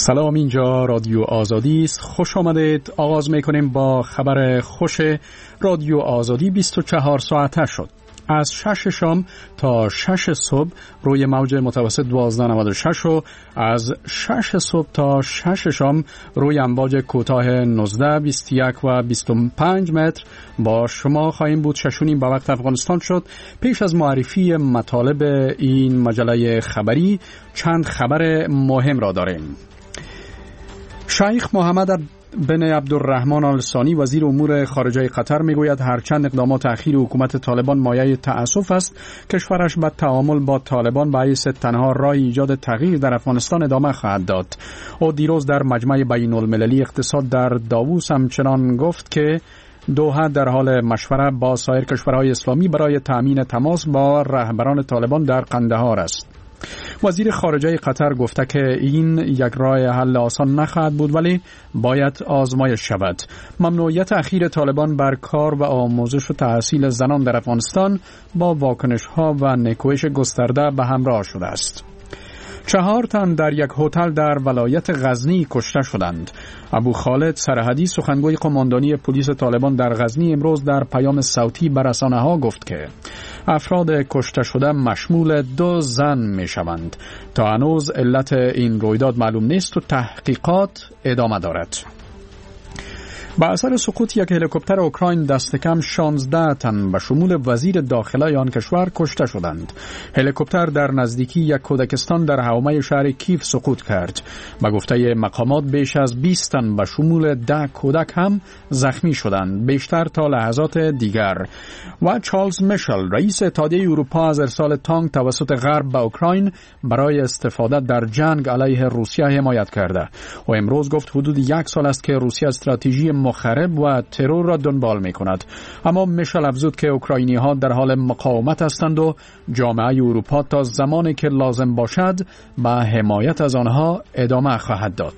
سلام، اینجا رادیو آزادی است. خوش آمدید. آغاز میکنیم با خبر خوش رادیو آزادی. 24 ساعته شد. از 6 شام تا 6 صبح روی موج متوسط 1296 و از 6 صبح تا 6 شام روی امواج کوتاه 19، 21 و 25 متر با شما خواهیم بود. 6:30 به وقت افغانستان شد. پیش از معرفی مطالب این مجله خبری چند خبر مهم را داریم. شیخ محمد بن عبدالرحمن آل ثانی وزیر امور خارجه قطر میگوید هرچند اقدامات اخیر حکومت طالبان مایه تأسف است، کشورش به تعامل با طالبان به حیث تنها راه ایجاد تغییر در افغانستان ادامه خواهد داد. او دیروز در مجمع بین المللی اقتصاد در داووس همچنان گفت که دوحه در حال مشوره با سایر کشورهای اسلامی برای تأمین تماس با رهبران طالبان در قندهار است. وزیر خارجه قطر گفته که این یک راه حل آسان نخواهد بود، ولی باید آزمایش شود. ممنوعیت اخیر طالبان بر کار و آموزش و تحصیل زنان در افغانستان با واکنش‌ها و نکوهش گسترده به همراه شده است. 4 تن در یک هتل در ولایت غزنی کشته شدند. ابو خالد سرحدی سخنگوی قماندانی پلیس طالبان در غزنی امروز در پیام صوتی به رسانه‌ها گفت که افراد کشته شده مشمول 2 زن می‌شوند. تا هنوز علت این رویداد معلوم نیست و تحقیقات ادامه دارد. با اثر سقوط یک هلیکوپتر اوکراین دست کم 16 تن به شمول وزیر داخله آن کشور کشته شدند. هلیکوپتر در نزدیکی یک کودکستان در حومه شهر کیف سقوط کرد. به گفته مقامات بیش از 20 تن به شمول 10 کودک هم زخمی شدند، بیشتر تا لحظات دیگر. و چارلز میشل رئیس اتحادیه اروپا از ارسال تانک توسط غرب به اوکراین برای استفاده در جنگ علیه روسیه حمایت کرده. و امروز گفت حدود 1 سال است که روسیه استراتژی مخرب و ترور را دنبال می کند. اما میشل افزود که اوکراینی ها در حال مقاومت هستند و جامعه اروپا تا زمانی که لازم باشد به حمایت از آنها ادامه خواهد داد.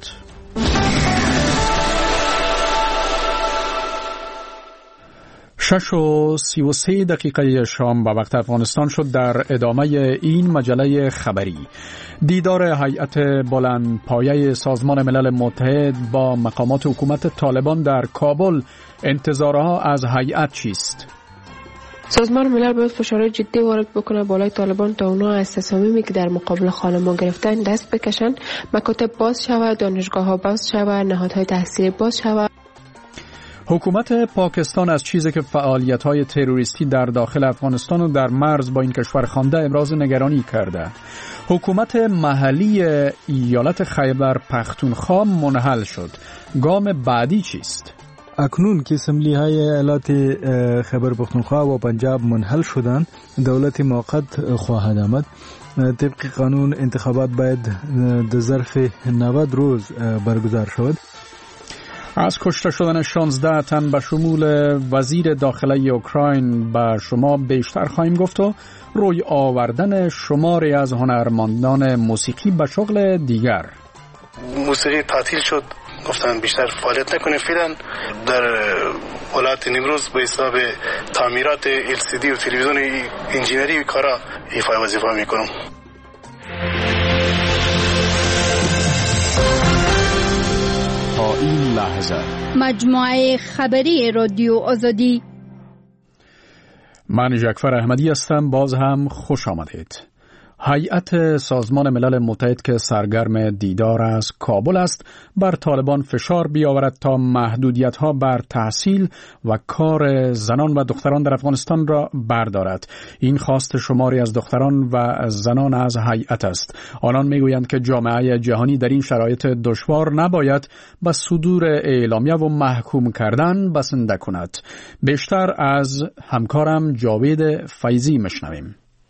6:33 شام به وقت افغانستان شد. در ادامه این مجله خبری، دیدار هیئت بلندپایه سازمان ملل متحد با مقامات حکومت طالبان در کابل. انتظارها از هیئت چیست؟ سازمان ملل باید فشارهای جدی وارد بکنه بالای طالبان تا اونا از تصامیمی که در مقابل خانمان گرفتن دست بکشن، مکاتب باز شود، دانشگاه ها باز شود، نهادهای تحصیلی باز شود. حکومت پاکستان از چیزی که فعالیت‌های تروریستی در داخل افغانستان و در مرز با این کشور خوانده ابراز نگرانی کرده. حکومت محلی ایالت خیبر پختونخوا منحل شد. گام بعدی چیست؟ اکنون که اسمبلی‌های ایالت خیبر پختونخوا و پنجاب منحل شدند، دولت موقت خواهد آمد. طبق قانون انتخابات باید در ظرف 90 روز برگزار شود. از کشته شدن 16 تن به شمول وزیر داخله اوکراین به شما بیشتر خواهیم گفت و روی آوردن شماری از هنرمندان موسیقی به شغل دیگر. موسیقی تعطیل شد، گفتن بیشتر فعالیت نکنه. فعلا در ولایت نیمروز به حساب تعمیرات LCD و تلویزیون انجینری کارا ایفای وظیفه میکنم. تا این لحظه مجموعه خبری رادیو آزادی. من جعفر احمدی هستم. باز هم خوش آمدید. هیئت سازمان ملل متحد که سرگرم دیدار از کابل است بر طالبان فشار بیاورد تا محدودیت‌ها بر تحصیل و کار زنان و دختران در افغانستان را بردارد. این خواست شماری از دختران و زنان از هیئت است. آنان میگویند که جامعه جهانی در این شرایط دشوار نباید به صدور اعلامیه و محکوم کردن بسنده کند. بیشتر از همکارم جاوید فیضی مشنویم.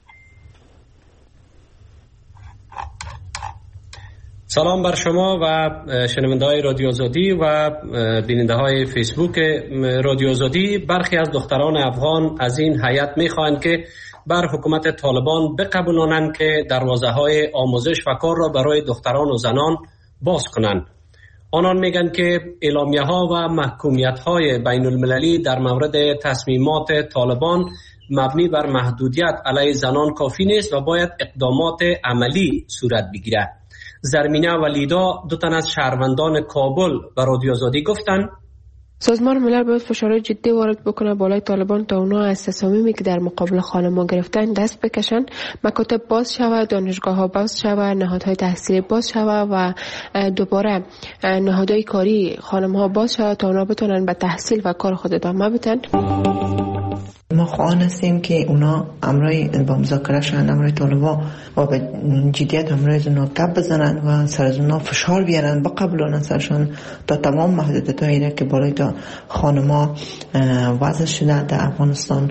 سلام بر شما و شنونده های رادیو آزادی و بیننده های فیسبوک رادیو آزادی. برخی از دختران افغان از این هیئت میخواهند که بر حکومت طالبان بقبولانند که دروازه های آموزش و کار را برای دختران و زنان باز کنند. آنان میگن که اعلامیه ها و محکومیت های بین المللی در مورد تصمیمات طالبان مبنی بر محدودیت علیه زنان کافی نیست و باید اقدامات عملی صورت بگیرد. زرمینه ولیدا دو تن از شهروندان کابل به رادیو آزادی گفتند سازمان ملل باید فشارهای جدی وارد بکنه بالای طالبان تا اونا از تصامیمی که در مقابل خانم‌ها گرفتن دست بکشن، مکاتب باز شود، دانشگاه‌ها باز شود، نهادهای تحصیلی باز شود و دوباره نهادهای کاری خانم‌ها باز شود تا اونا بتونن به تحصیل و کار خود ادامه بدن. ما خواهان هستیم که اونا امرای با مذاکره شدن امرای طالبا و به جدیت امرای اونا گپ بزنن و سر از اونا فشار بیارن با قبولان سرشان تا تمام محدودیت هایی که بالای تا خانما وضع شده در افغانستان.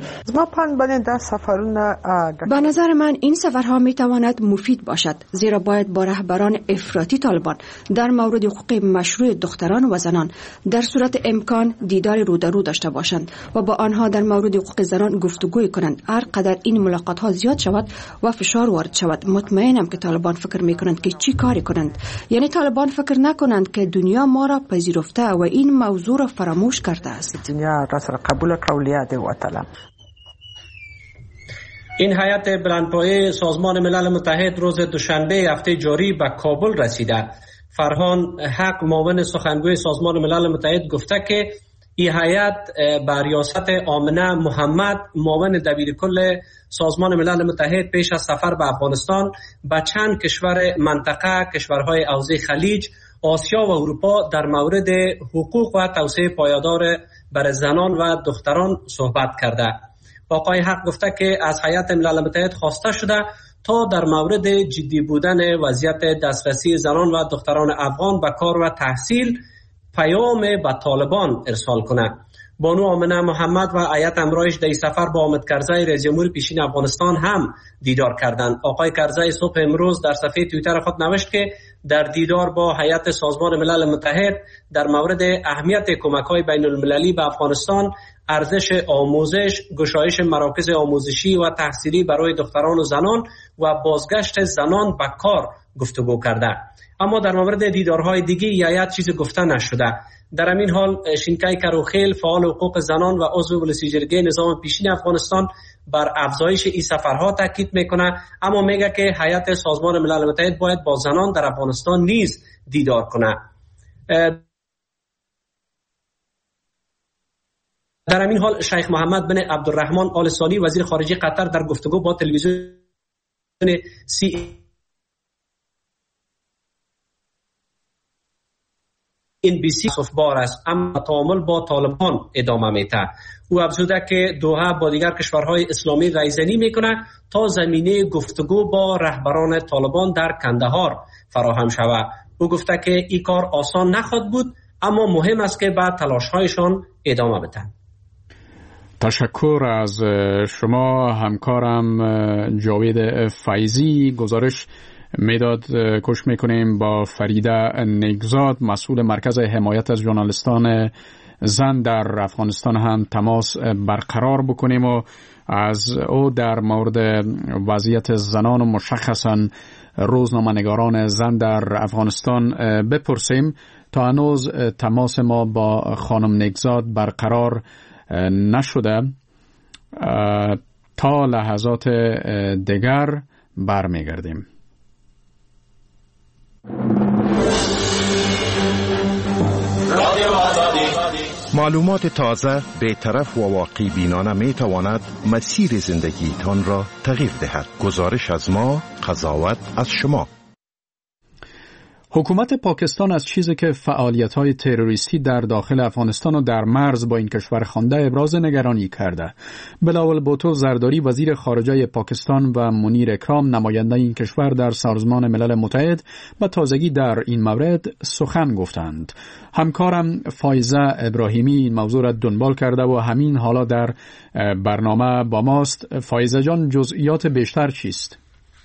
به نظر من این سفرها می تواند مفید باشد، زیرا باید با رهبران افراطی طالبان در مورد حقوق مشروع دختران و زنان در صورت امکان دیدار رو در رو داشته باشند و با آنها در مورد حقوق زنان گفتگوی کنند. هر قدر این ملاقات ها زیاد شود و فشار وارد شود، مطمئنم که طالبان فکر میکنند که چی کاری کنند. یعنی طالبان فکر نکنند که دنیا ما را پذیرفته و این موضوع را فراموش کرده است. این هیئت بلندپایه سازمان ملل متحد روز دوشنبه هفته جاری به کابل رسیده. فرهان حق معاون سخنگوی سازمان ملل متحد گفته که این هیئت با ریاست آمنه محمد معاون دبیرکل سازمان ملل متحد پیش از سفر به افغانستان به چند کشور منطقه، کشورهای حوزه خلیج، آسیا و اروپا در مورد حقوق و توسعه پایدار برای زنان و دختران صحبت کرده. آقای حق گفته که از هیئت ملل متحد خواسته شده تا در مورد جدی بودن وضعیت دسترسی زنان و دختران افغان به کار و تحصیل پیام به طالبان ارسال کنه. بانو آمنه محمد و هیئت همراهش در سفر با حامد کرزی رئیس جمهور پیشین افغانستان هم دیدار کردند. آقای کرزی صبح امروز در صفحه توییتر خود نوشت که در دیدار با هیئت سازمان ملل متحد در مورد اهمیت کمک‌های بین‌المللی به افغانستان، ارزش آموزش، گشایش مراکز آموزشی و تحصیلی برای دختران و زنان و بازگشت زنان به کار گفتگو کرده. اما در مورد دیدارهای دیگه هیئت چیزی گفته نشده. در همین حال شینکای کروخیل فعال حقوق زنان و عضو ولسی جرگه نظام پیشین افغانستان بر افزایش این سفرها تاکید میکنه، اما میگه که هیئت سازمان ملل متحد باید با زنان در افغانستان نیز دیدار کنه. در همین حال شیخ محمد بن عبدالرحمن آل ثانی وزیر خارجه قطر در گفتگو با تلویزیون NBC صفبار است، اما تعامل با طالبان ادامه میده. او افزوده که دوحه با دیگر کشورهای اسلامی رایزنی میکنه تا زمینه گفتگو با رهبران طالبان در کندهار فراهم شود. او گفته که این کار آسان نخواهد بود، اما مهم است که بعد تلاش‌هایشان ادامه بدن. تشکر از شما همکارم جاوید فیضی. گزارش میداد کش میکنیم با فریده نگزاد، مسئول مرکز حمایت از ژورنالیستان زن در افغانستان هم تماس برقرار بکنیم و از او در مورد وضعیت زنان و مشخصا روزنامه‌نگاران زن در افغانستان بپرسیم. تا هنوز تماس ما با خانم نگزاد برقرار نشده. تا لحظات دیگر برمیگردیم. معلومات تازه، بی‌طرف و واقع بینانه می تواند مسیر زندگیتان را تغییر دهد. گزارش از ما، قضاوت از شما. حکومت پاکستان از چیزی که فعالیت‌های تروریستی در داخل افغانستان و در مرز با این کشور خوانده ابراز نگرانی کرده. بلاول بوتو زرداری وزیر خارجه پاکستان و منیر اکرام نماینده این کشور در سازمان ملل متحد و تازگی در این مورد سخن گفتند. همکارم فایزه ابراهیمی این موضوع را دنبال کرده و همین حالا در برنامه با ماست. فایزه جان، جزئیات بیشتر چیست؟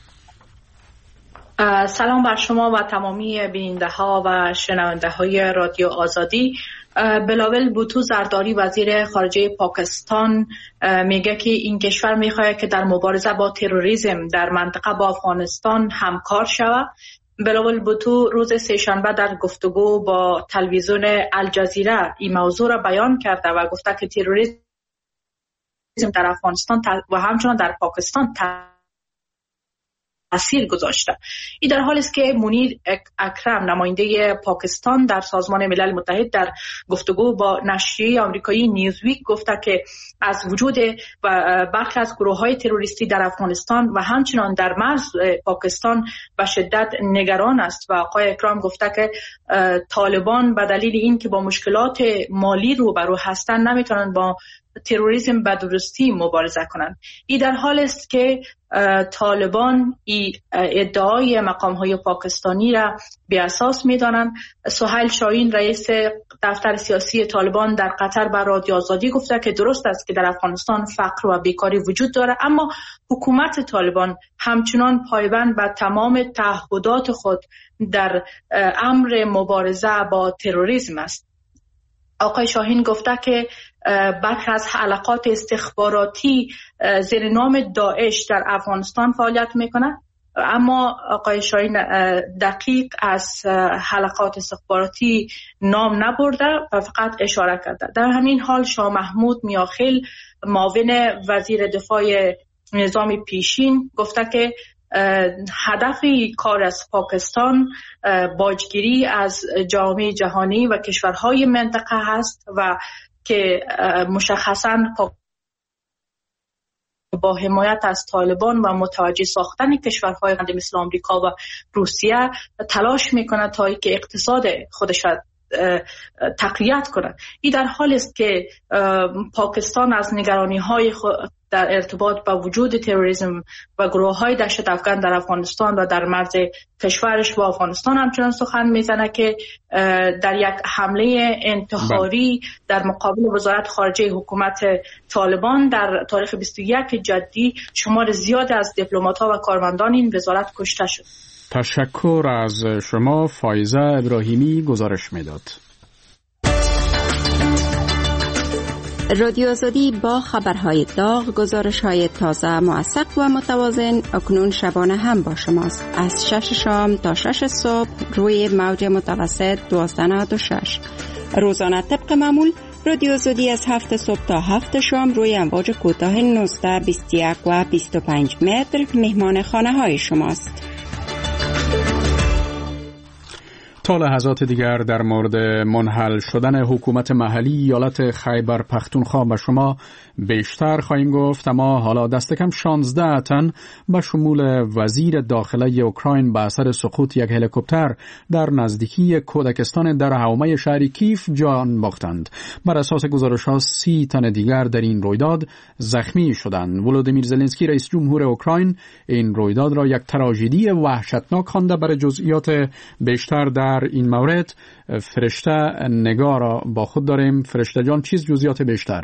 سلام بر شما و تمامی بیننده ها و شنونده های رادیو آزادی. بلاول بوتو زرداری وزیر خارجه پاکستان میگه که این کشور میخواد که در مبارزه با تروریسم در منطقه با افغانستان همکار شود. بلاول بوتو روز سه‌شنبه در گفتگو با تلویزیون الجزیره این موضوع را بیان کرده و گفته که تروریسم در افغانستان و همچنان در پاکستان تاثیر گذاشته. این در حالی است که منیر اکرم نماینده پاکستان در سازمان ملل متحد در گفتگو با نشریه آمریکایی نیوزویک گفته که از وجود برخی از گروه‌های تروریستی در افغانستان و همچنان در مرز پاکستان به شدت نگران است و آقای اکرم گفته که طالبان به دلیل اینکه با مشکلات مالی روبرو هستند نمیتونن با تروریسم به درستی مبارزه کنند. این در حال است که طالبان ادعای مقام‌های پاکستانی را بی اساس می‌دانند. سهیل شاهین رئیس دفتر سیاسی طالبان در قطر به رادیو آزادی گفته که درست است که در افغانستان فقر و بیکاری وجود دارد، اما حکومت طالبان همچنان پایبند به تمام تعهدات خود در امر مبارزه با تروریسم است. آقای شاهین گفته که برخی از حلقات استخباراتی زیر نام داعش در افغانستان فعالیت میکنند، اما آقای شاهین دقیق از حلقات استخباراتی نام نبرده و فقط اشاره کرده. در همین حال شاه محمود میاخیل معاون وزیر دفاع نظام پیشین گفته که هدف کار از پاکستان باجگیری از جامعه جهانی و کشورهای منطقه هست و که مشخصاً با حمایت از طالبان و متوجه ساختن کشورهای مثل آمریکا و روسیه تلاش میکنه تا اینکه اقتصاد خودش را تقویت کنه. این در حال است که پاکستان از نگرانی‌های در ارتباط با وجود تروریسم و گروه‌های دهشت افکن در افغانستان و در مرز کشورش با افغانستان همچنان سخن میزنه که در یک حمله انتحاری در مقابل وزارت خارجه حکومت طالبان در تاریخ 21 جدی شمار زیاد از دیپلمات‌ها و کارمندان این وزارت کشته شد. تشکر از شما. فایزه ابراهیمی گزارش میداد. رادیو آزادی با خبرهای داغ، گزارش‌های تازه، موثق و متوازن اکنون شبانه هم با شماست. از 6 شام تا 6 صبح روی موج متوسط 1296. روزانه طبق معمول رادیو آزادی از 7 صبح تا 7 شام روی امواج کوتاه 19، 21 و 25 متر مهمان خانه‌های شماست. تا لحظات دیگر در مورد منحل شدن حکومت محلی ایالت خیبر پختونخوا به شما بیشتر خواهیم گفت، اما حالا دست کم 16 تن به شمول وزیر داخله اوکراین به اثر سقوط یک هلیکوپتر در نزدیکی کودکستان در حومه شهر کیف جان باختند. بر اساس گزارش‌ها 30 تن دیگر در این رویداد زخمی شدند. ولودیمیر زلنسکی رئیس جمهور اوکراین این رویداد را یک تراژدی وحشتناک خوانده. برای جزئیات بیشتر در این مورد فرشته نگار را با خود داریم. فرشته جان، چیز جزئیات بیشتر؟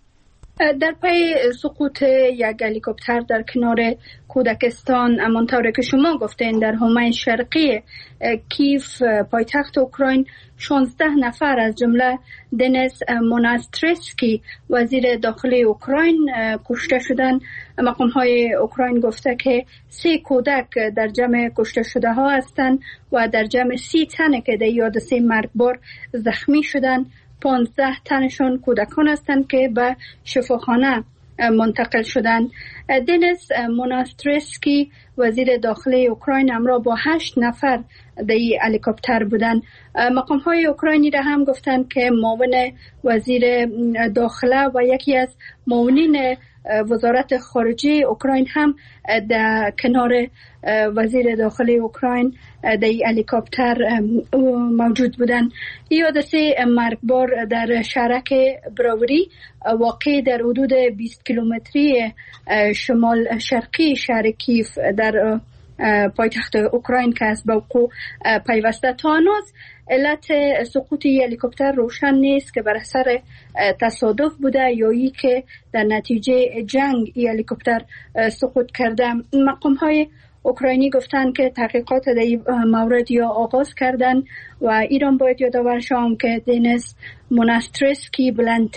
در پی سقوط یک هلیکوپتر در کنار کودکستان، همانطور که شما گفتین، در حومه شرقی کیف پایتخت اوکراین 16 نفر از جمله دنیس موناسترسکی وزیر داخلی اوکراین کشته شدند. مقام‌های اوکراین گفته که 3 کودک در جمع کشته شده ها هستند و در جمع 30 تن که در حادثه مرگبار زخمی شدند. 15 تنشون کودکان هستند که به شفاخانه منتقل شدند. دنیس موناسترسکی وزیر داخلی اوکراین همراه با 8 نفر در این هلیکوپتر بودند. مقام‌های اوکراینی را هم گفتند که معاون وزیر داخله و یکی از معاونین وزارت خارجه اوکراین هم در کنار وزیر داخلی اوکراین در هلیکوپتر موجود بودند. این حادثه مرگبار در شهرک براوری واقع در حدود 20 کیلومتری شمال شرقی شهر کیف در پایتخت اوکراین که از وقوع پیوسته. تا هنوز علت سقوط هلیکوپتر روشن نیست که بر اثر تصادف بوده یا ای که در نتیجه جنگ هلیکوپتر سقوط کرده. مقام‌های اوکراینی گفتند که تحقیقات در این مورد یا آغاز کردند و ایران باید یادآور شوم که دنیس موناسترسکی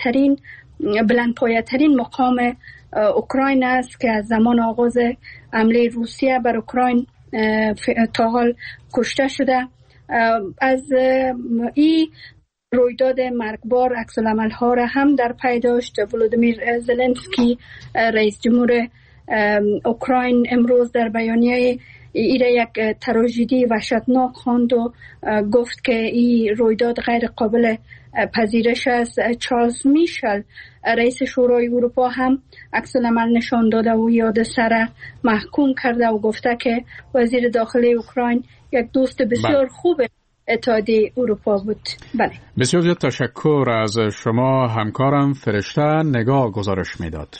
بلندپایه‌ترین مقام اوکراین است که از زمان آغاز حمله روسیه بر اوکراین تا حال کشته شده. از این رویداد مرگبار عکس‌العمل‌ها را هم در پی داشت. ولودیمیر زلنسکی رئیس جمهور اوکراین امروز در بیانیه ایره یک تراژدی وحشتناک خواند و گفت که این رویداد غیر قابل پذیرش است. چارلز میشل رئیس شورای اروپا هم عکس العمل نشان داده و یاد سر محکوم کرده و گفته که وزیر داخلی اوکراین یک دوست بسیار خوب اتحادیه اروپا بود. بله. بسیار زیاد تشکر از شما. همکارم فرشته نگاه گزارش میداد.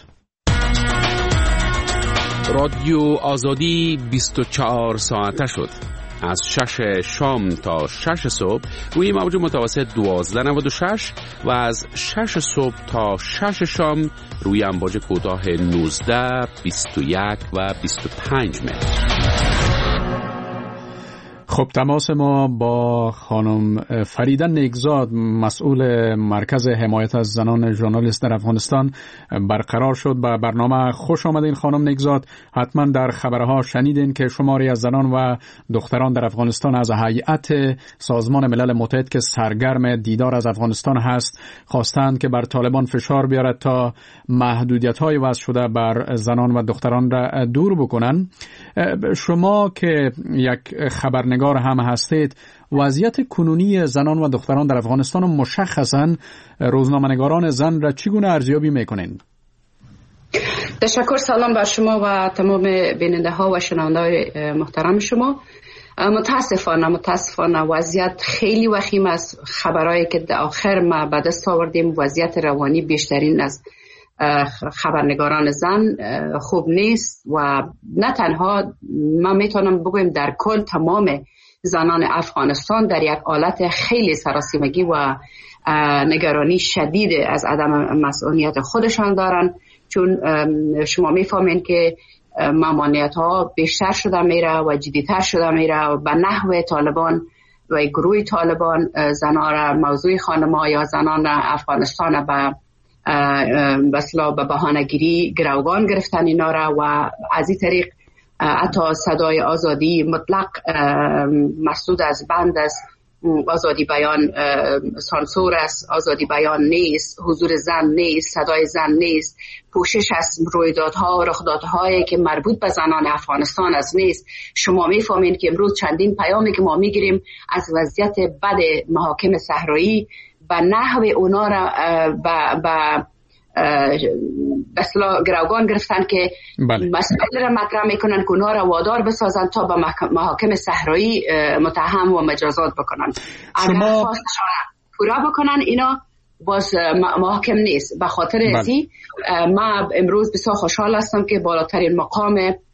رادیو آزادی 24 ساعته شد. از 6 شام تا 6 صبح روی موج متوسط 1296 و از 6 صبح تا 6 شام روی امواج کوتاه 19، 21 و 25 متر. خب تماس ما با خانم فریده نیکزاد مسئول مرکز حمایت از زنان ژورنالیست در افغانستان برقرار شد. به برنامه خوش آمدین خانم نیکزاد. حتما در خبرها شنیدین که شماری از زنان و دختران در افغانستان از هیئت سازمان ملل متحد که سرگرم دیدار از افغانستان هست خواستند که بر طالبان فشار بیارد تا محدودیت‌های وضع شده بر زنان و دختران را دور بکنن. شما که یک خبرنگار هم هستید، وضعیت کنونی زنان و دختران در افغانستان و مشخصاً روزنامه‌نگاران زن را چگونه ارزیابی میکنین؟ تشکر. سلام بر شما و تمام بیننده ها و شنونده های محترم شما. متاسفانه وضعیت خیلی وخیم است. خبرهایی که در آخر ما به دست آوردیم وضعیت روانی بیشترین از خبرنگاران زن خوب نیست و نه تنها ما میتونم بگویم در کل تمام زنان افغانستان در یک حالت خیلی سراسیمگی و نگرانی شدید از عدم مسئولیت خودشان دارن، چون شما میفهمین که ممانعت ها بیشتر شده میره و جدیتر شده میره و به نحو طالبان و گروه طالبان زنان را موضوع خانم‌ها یا زنان افغانستان به بهانه‌گیری گروگان گرفتن اینا را و از این طریق حتی صدای آزادی مطلق مسدود از بند است. آزادی بیان سانسور است، آزادی بیان نیست، حضور زن نیست، صدای زن نیست، پوشش از رویدادها و رخدادهایی که مربوط به زنان افغانستان است نیست. شما میفهمین که امروز چندین پیامی که ما میگیریم از وضعیت بد محاکم صحرایی به نحو اونا را به اصطلاح گروگان گرفتن که مسئله را مطرح میکنن که اونا را وادار بسازن تا به محاکم صحرایی متهم و مجازات بکنن. اگر خواستشان پورا بکنن اینا باز محاکم نیست. به خاطر ازی ما امروز بسیار خوشحال هستم که بالاترین مقام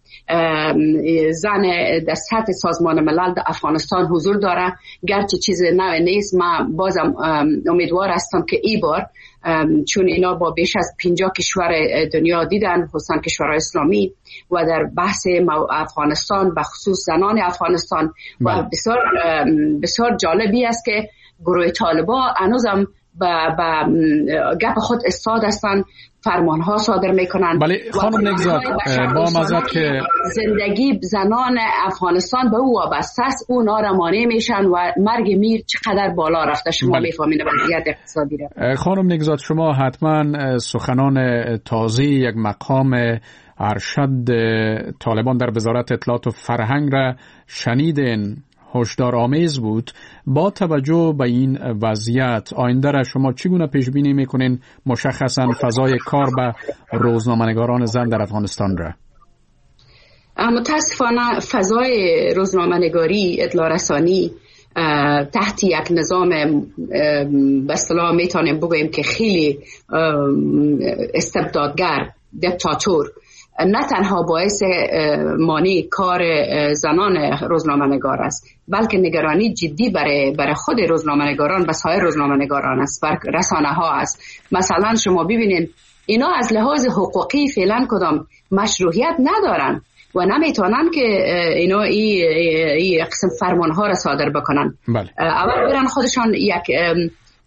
زن در سطح سازمان ملل در افغانستان حضور داره. گرچه چیز نو نیست، ما بازم امیدوار هستم که این بار چون اینا با بیش از 50 کشور دنیا دیدن، خصوصا کشورهای اسلامی و در بحث افغانستان به خصوص زنان افغانستان و بسیار جالبی است که گروه طالبان هنوزم به گپ خود استاد هستن، فرمان ها صادر میکنن. بله خانم نگزاد، با مزد که زندگی زنان افغانستان به او وابسته است، اونا را مانع میشن و مرگ میر چقدر بالا رفته. شما میفهمید وضعیت اقتصادی را. خانم نگزاد، شما حتما سخنان تازه یک مقام ارشد طالبان در وزارت اطلاعات و فرهنگ را شنیدین. هشدارآمیز بود. با توجه به این وضعیت آینده را شما چگونه پیش بینی میکنین، مشخصا فضای کار به روزنامه‌نگاران زن در افغانستان را؟ متاسفانه فضای روزنامه‌نگاری، اطلاع رسانی تحت یک نظام به اصطلاح میتونیم بگوییم که خیلی استبدادگر، دیکتاتور، نه تنها باعث مانع کار زنان روزنامه‌نگار است، بلکه نگرانی جدی برای خود روزنامه‌نگاران و سایر روزنامه‌نگاران است، بر رسانه ها است. مثلا شما ببینید اینا از لحاظ حقوقی فعلا کدام مشروعیت ندارن و نمیتونن که اینا این قسم فرمان ها را صادر بکنن. بله. اول برن خودشان یک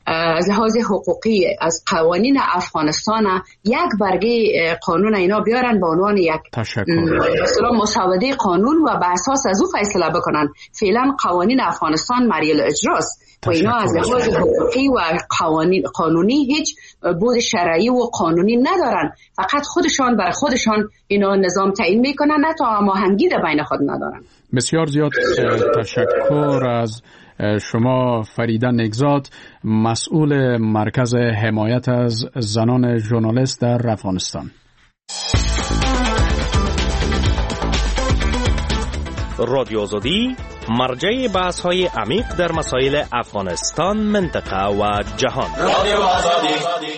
از لحاظ حقوقی از قوانین افغانستان یک برگه قانون اینا بیارن به عنوان یک مثلا مسوده قانون و به اساس از او فیصله بکنن. فعلا قوانین افغانستان مریل اجراست و اینا از لحاظ حقوقی و قانونی هیچ بود شرعی و قانونی ندارن، فقط خودشان برای خودشان اینا نظام تعیین میکنن، نه تا هماهنگی در بین خود ندارن. بسیار زیاد تشکر از شما فریده نگزاد، مسئول مرکز حمایت از زنان ژورنالیست در افغانستان. رادیو آزادی مرجع بحث های عمیق در مسائل افغانستان، منطقه و جهان. رادیو آزادی.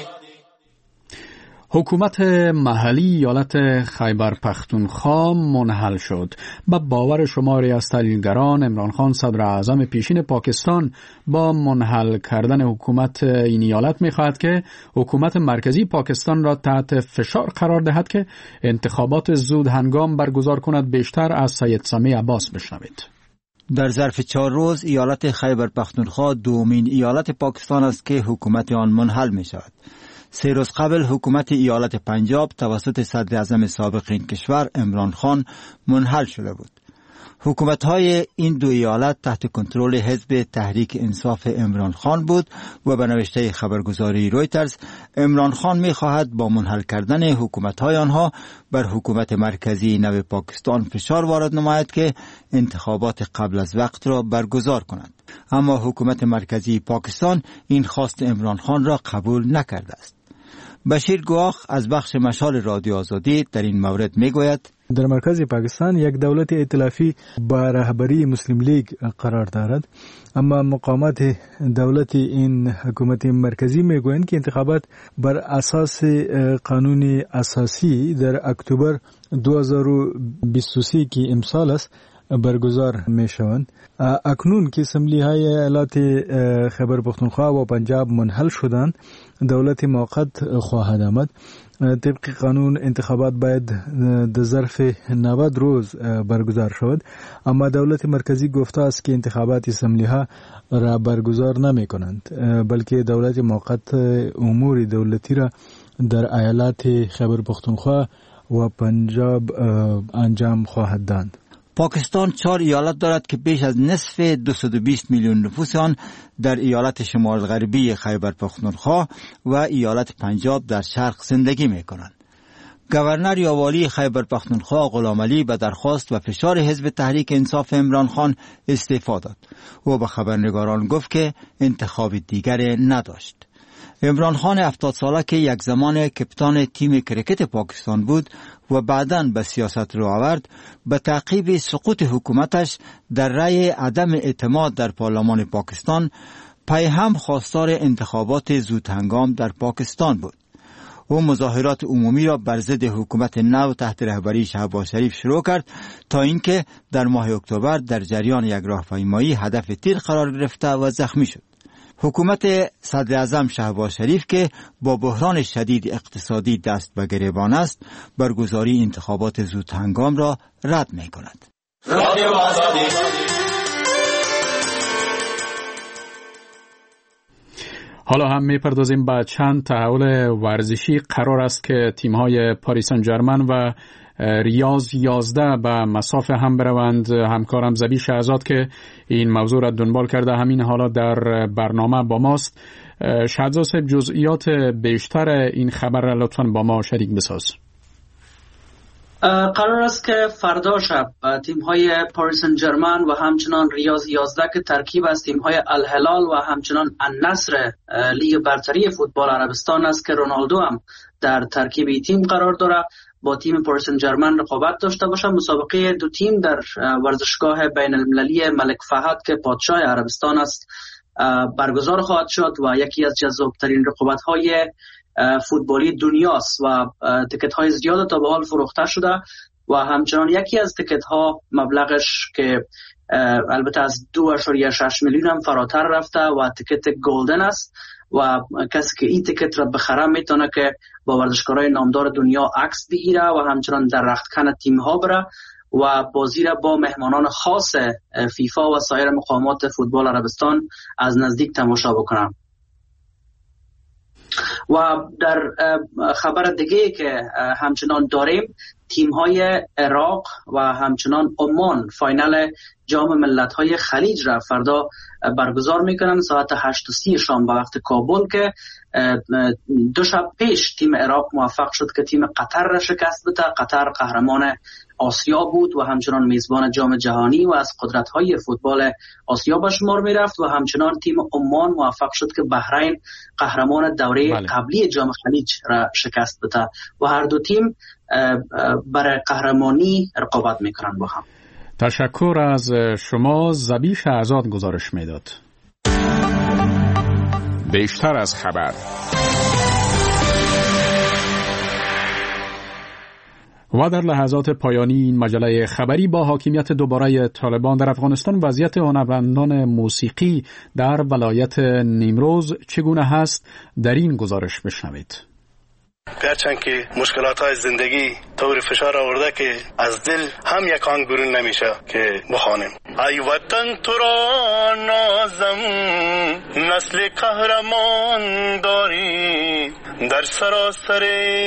حکومت محلی ایالت خیبر پختونخوا منحل شد. با باور شماری از تحلیلگران، عمران خان صدر اعظم پیشین پاکستان با منحل کردن حکومت این ایالت می‌خواهد که حکومت مرکزی پاکستان را تحت فشار قرار دهد که انتخابات زود هنگام برگزار کند. بیشتر از سید سمی عباس بشنوید. در ظرف 4 روز ایالت خیبر پختونخوا دومین ایالت پاکستان است که حکومت آن منحل می شود. 3 روز قبل حکومت ایالت پنجاب توسط صدر اعظم سابق این کشور عمران خان منحل شده بود. حکومت‌های این دو ایالت تحت کنترل حزب تحریک انصاف عمران خان بود و به نوشته خبرگزاری رویترز عمران خان می‌خواهد با منحل کردن حکومت‌های آنها بر حکومت مرکزی نو پاکستان فشار وارد نماید که انتخابات قبل از وقت را برگزار کند. اما حکومت مرکزی پاکستان این خواست عمران خان را قبول نکرده است. بشیر گواخ از بخش مشال رادیو آزادی در این مورد میگوید در مرکز پاکستان یک دولت ائتلافی با رهبری مسلم لیگ قرار دارد، اما مقامات دولت این حکومت مرکزی میگویند که انتخابات بر اساس قانون اساسی در اکتبر 2023 که امسال است برگزار می شوند. اکنون که اسمبلی های ایالات خیبر پختونخوا و پنجاب منحل شدند، دولت موقت خواهد آمد. طبق قانون انتخابات باید در ظرف 90 روز برگزار شود، اما دولت مرکزی گفته است که انتخابات اسمبلی ها را برگزار نمی کنند، بلکه دولت موقت امور دولتی را در ایالات خیبر پختونخوا و پنجاب انجام خواهد داد. پاکستان 4 ایالت دارد که بیش از نصف 220 میلیون نفوس آن در ایالت شمال غربی خیبر پختونخوا و ایالت پنجاب در شرق زندگی می کنند. گورنر یا والی خیبر پختونخوا غلام علی به درخواست و فشار حزب تحریک انصاف عمران خان استعفا داد و به خبرنگاران گفت که انتخاب دیگر نداشت. عمران خان 70 ساله که یک زمان کپتان تیم کرکت پاکستان بود و بعداً به سیاست رو آورد، به تعقیب سقوط حکومتش در رأی عدم اعتماد در پارلمان پاکستان پی هم خواستار انتخابات زود هنگام در پاکستان بود. او مظاهرات عمومی را بر ضد حکومت نو تحت رهبری شهباز شریف شروع کرد تا اینکه در ماه اکتبر در جریان یک راهپیمایی هدف تیر قرار گرفته و زخمی شد. حکومت صدر اعظم شهباز شریف که با بحران شدید اقتصادی دست به گریبان است، برگزاری انتخابات زود هنگام را رد می کند. رادیو آزادی. حالا هم میپردازیم به چند تحول ورزشی. قرار است که تیم‌های پاریس سن ژرمن و ریاض 11 به مسافه هم بروند. همکارم زبی شهزاد که این موضوع را دنبال کرده همین حالا در برنامه با ماست. شهزاد صاحب، جزئیات بیشتر این خبر را لطفاً با ما شریک بساز. قرار است که فردا شب تیم‌های پاریس سن ژرمن و همچنان ریاض 11 که ترکیب از تیم‌های الهلال و همچنان النصر لیگ برتری فوتبال عربستان است که رونالدو هم در ترکیب تیم قرار دارد، با تیم پاریس سن ژرمن رقابت داشته باشد. مسابقه دو تیم در ورزشگاه بین المللی ملک فهد که پادشاه عربستان است برگزار خواهد شد و یکی از جذابترین رقابت‌های فوتبالی دنیاست و تیکت‌های زیاد تا به حال فروخته شده و همچنان یکی از تیکت‌ها مبلغش که البته از 2.6 میلیون هم فراتر رفته و تیکت گلدن است و کسی که این تیکت را بخره میتونه که با ورزشکارای نامدار دنیا عکس بگیره و همچنان در رختکن تیم‌ها بره و بازی را با مهمانان خاص فیفا و سایر مقامات فوتبال عربستان از نزدیک تماشا بکنم. و در خبر دیگه که همچنان داریم، تیم های عراق و همچنان عمان فاینال جام ملت‌های خلیج را فردا برگزار میکنن ساعت 8:30 شام به وقت کابل، که 2 شب پیش تیم عراق موفق شد که تیم قطر را شکست بده. قطر قهرمان آسیا بود و همچنان میزبان جام جهانی و از قدرت‌های فوتبال آسیا به شمار میرفت، و همچنان تیم عمان موفق شد که بحرین قهرمان دوره قبلی جام خلیج را شکست بده و هر دو تیم برای قهرمانی رقابت میکنن با هم. تشکر از شما. ذبیح شهرزاد گزارش میداد. بیشتر از خبر. و در لحظات پایانی این مجله خبری با حاکمیت دوباره طالبان در افغانستان، وضعیت هنرمندان موسیقی در ولایت نیمروز چگونه هست، در این گزارش بشنوید. گرچند که مشکلات زندگی طور فشار آورده که از دل هم یک آن برون نمیشه که بخوانیم. ای وطن تو را نازم، نسل قهرمان داری، در سراسر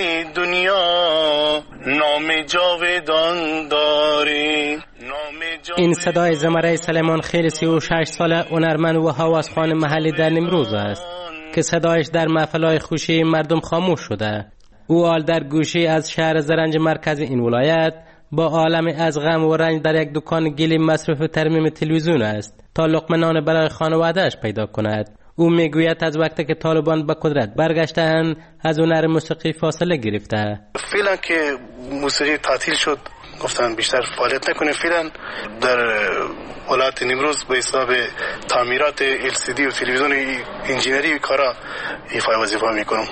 دنیا نام جاودان داری. این صدای زمره سلیمان خیل 36 ساله هنرمند و هوازخوان محلی در نیمروز است که صدایش در محفل‌های خوشی مردم خاموش شده. او حال در گوشی از شهر زرنج مرکز این ولایت با عالم از غم و رنج در یک دکان گلی مصرف ترمیم تلویزیون است تا لقمه نان برای خانواده‌اش پیدا کند. او میگوید از وقتی که طالبان به قدرت برگشتند از هنر موسیقی فاصله گرفته. فعلا که موسیقی تعطیل شد گفتن بیشتر فعالیت نکنیم. فعلا در ولایت نیمروز به حساب تعمیرات LCD و تلویزیون انجینری کارا ایفای وظیفه میکنم.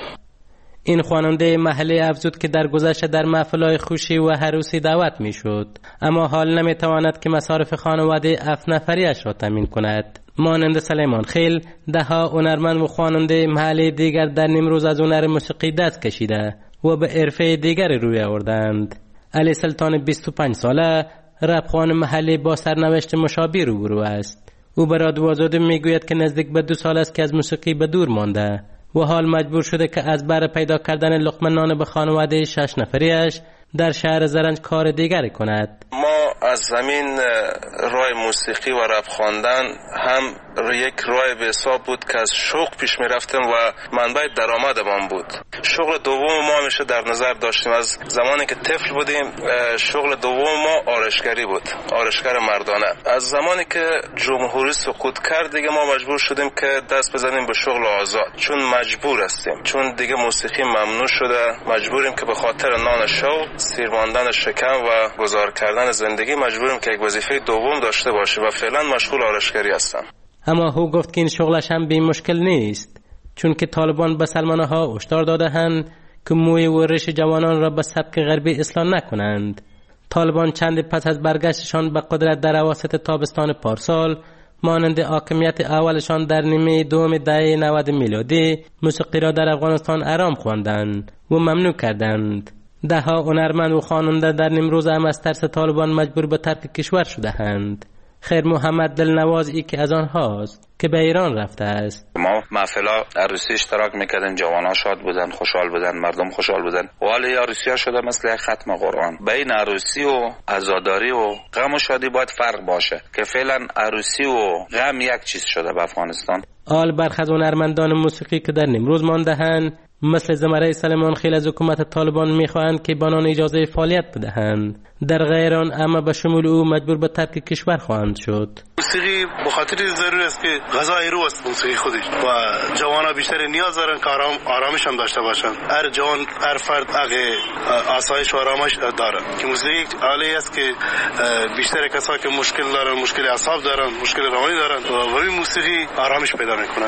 این خواننده محلی افزود که در گذشته در محفل‌های خوشی و عروسی دعوت میشد، اما حال نمیتواند که مصارف خانواده 7 نفریش را تامین کند. مانند سلیمان خیل، ده‌ها هنرمند و خواننده محلی دیگر در نیمروز از هنر موسیقی دست کشیده و به حرفه دیگر روی آوردند. علی سلطان 25 ساله رپخوان محلی با سرنوشت مشابه روبرو است. او به رادیو آزادی میگوید که نزدیک به 2 سال است که از موسیقی به دور مانده و حال مجبور شده که از بر پیدا کردن لقمه نان به خانواده 6 نفریش در شهر زرنج کار دیگری کند. ما از زمین راه موسیقی و رپ خواندن هم یک راه به حساب بود که از شوق پیش می رفتیم و منبع درآمدمان بود. شغل دوم ما همیشه در نظر داشتیم. از زمانی که طفل بودیم شغل دوم ما آرشگری بود، آرشگر مردانه. از زمانی که جمهوری سقوط کرد دیگه ما مجبور شدیم که دست بزنیم به شغل آزاد، چون مجبور هستیم، چون دیگه موسیقی ممنوع شده. مجبوریم که به خاطر نان شو، سیر ماندن شکم و گذار کردن زندگی مجبوریم که یک وظیفه دوم داشته باشیم و فعلا مشغول آرشگری هستم. اما او گفت که این شغلش هم بی مشکل نیست، چون که طالبان به سلمانه ها هشدار داده‌اند که موی و ریش جوانان را به سبک غربی اصلاح نکنند. طالبان چند پس از برگشتشان به قدرت در اواسط تابستان پارسال، مانند حاکمیت اولشان در نیمه دوم دهه 90 میلادی، موسیقی را در افغانستان حرام خواندند و ممنوع کردند. ده‌ها هنرمند و خواننده در نیمروز هم از ترس طالبان مجبور به ترک کشور شده‌اند. خیر محمد دلنواز یکی از آنهاست که به ایران رفته است. ما محفلا عروسی اشتراک میکردیم، جوانان شاد بودن، خوشحال بودن، مردم خوشحال بودن. و حالا عروسی ها شده مثل ختم قرآن. بین عروسی و عزاداری و غم و شادی باید فرق باشه که فعلا عروسی و غم یک چیز شده به افغانستان. آل برخی از هنرمندان موسیقی که در نیمروز مانده‌اند مثل زمره سلیمان خیل از حکومت طالبان میخواهند که بانان اجازه فعالیت بدهند. در غیر آن اما به شمول او مجبور به ترک کشور خواهند شد. موسیقی به خاطر ضروری است که غذای روح است موسیقی خودش و جوانا بیشتر نیاز دارن که آرامش هم داشته باشن. هر جوان، هر فرد آسایش و آرامش داره که موسیقی عالی است که بیشتر کسایی که مشکل دارن، مشکل اعصاب دارن، مشکل روانی دارن و این موسیقی آرامش پیدا میکنه.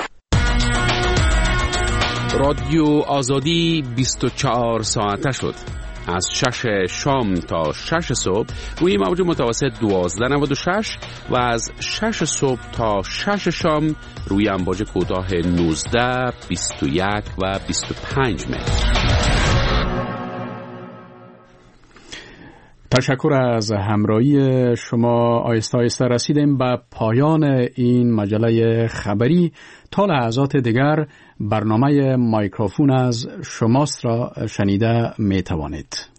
رادیو آزادی 24 ساعته شد. از 6 شام تا 6 صبح روی موج متوسط 1296 و از 6 صبح تا 6 شام روی امواج کوتاه 19، 21 و 25 متر. تشکر از همراهی شما. آهسته آهسته رسیدیم به پایان این مجله خبری. تا لحظات دیگر برنامه مایکروفون از شماست را شنیده می توانید.